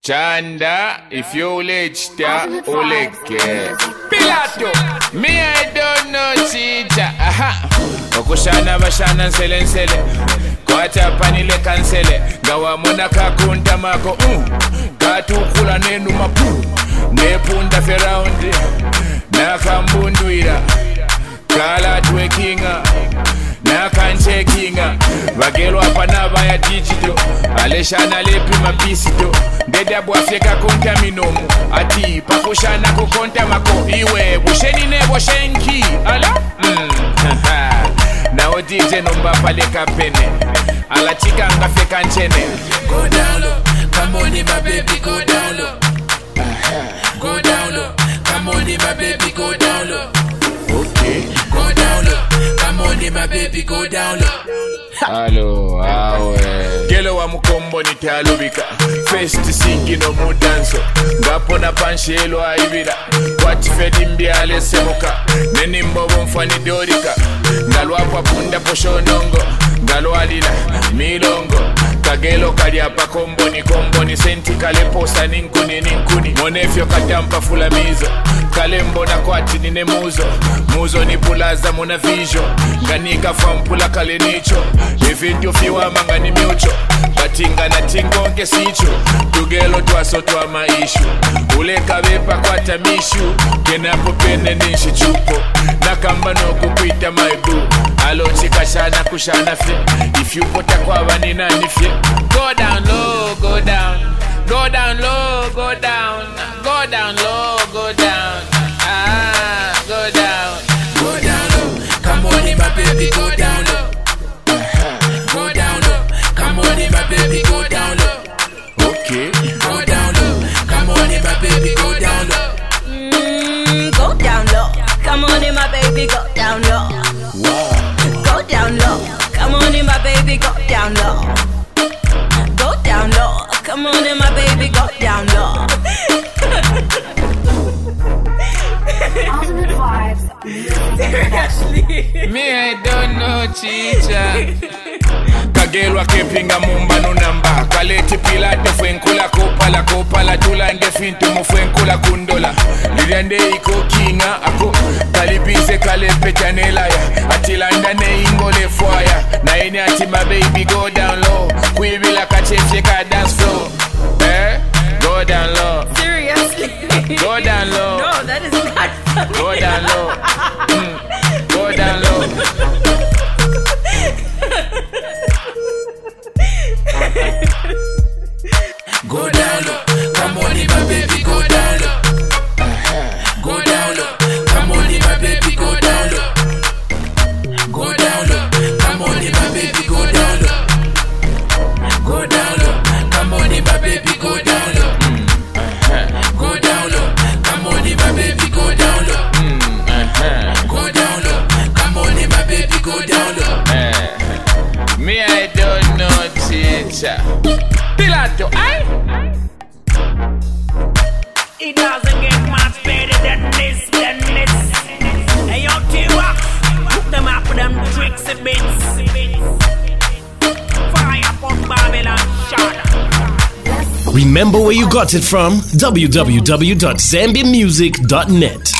Chanda, if you lechta, uleke. Pilato, me I don't know chicha. Aha, okushana bashana nsele kwata panile kansele gawa mona kakunta mako katukula nenu mapu nepunda feraundi nakambunduira kala twekinga nakanchekinga bagelo apa nabaya digital aleshana lepi mapisito ndeda bwafyeka konta minomu ati pakushana kukonta mako iwe busheni nebo shenki ala Now DJ number paleka pene ala chika ngafeka nchene. Go down low, come on in my baby, go down low. Go down low, come on in my baby, go down low. Okay. Go down low, come on in my baby, go down low. Hello, awe Gelo wa mukombo nitalubika Festi singi no mudanso Ngapo na panshelo aibira Kwati fedi mbiale semuka Neni mbobo mfani dorika Ngalo hapa punda poshonongo Ngalo alila milongo Kagelo kali hapa kombo ni senti kale posa ninkuni Monefyo katampa fula mizo Kalembo na kwati nine Muzo ni pulaza muna vijo Nganika fampula kale nicho Evintu fiwa manga ni miucho Batinga na tingonge sicho Tugelo tuasotwa maishu Uleka vepa kwata mishu Kenapo pene ninshi chupo Nakamba no kukuita maibu Alo chika shana kushana fe If you put a kwa vanina nifye Go down low, go down Go down low, go down Go down low, go down Go down Go down low, come on in my baby, go down low. Go down low, come on in my baby, go down low. Okay. Go down low, come on in my baby, go down low. Go down low, come on in my baby, go down low. Wow. Go down low, come on in my baby, go down low. Go down low, come on in my baby, go down low. Ultimate vibes. Seriously. Me I don't know chicha Kagelwa kepinga mumbano namba Kaleti pilate fwenkula kopala Tulange fintu mufwenkula kundola Liriande iko kinga ako Kalibize kalepe chanela ya Atilanda ne ingole fwaya Na ene ati my baby go down low Kuibila kacheche ka dance floor Go down low. Seriously. Go down low. No, that is not funny. Go down low. Go down low. Go down low, come on in my baby, go down low. Go down low, come on in my baby, go down low. Go down low, come on in my baby, go down low. Go down low, come on in my baby, go down low. Go down low, come on in my baby, go down low. Go down low, come on in my baby, go down low. Me I don't know teacher. Pilato, It doesn't get much better than this. Hey, yo, T-Rock, hook them up with them tricks and bits. Fire up on Babylon, shut up. Remember where you got it from? www.zambiamusic.net.